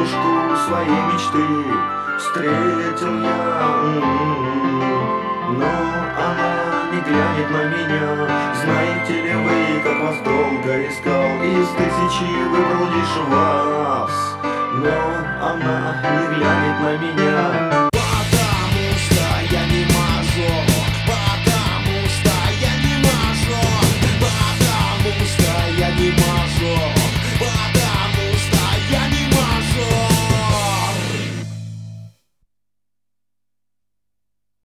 девушку своей мечты встретил я, но она не глянет на меня. Знаете ли вы, как вас долго искал, из тысячи выбрал лишь вас, но она не глянет на меня.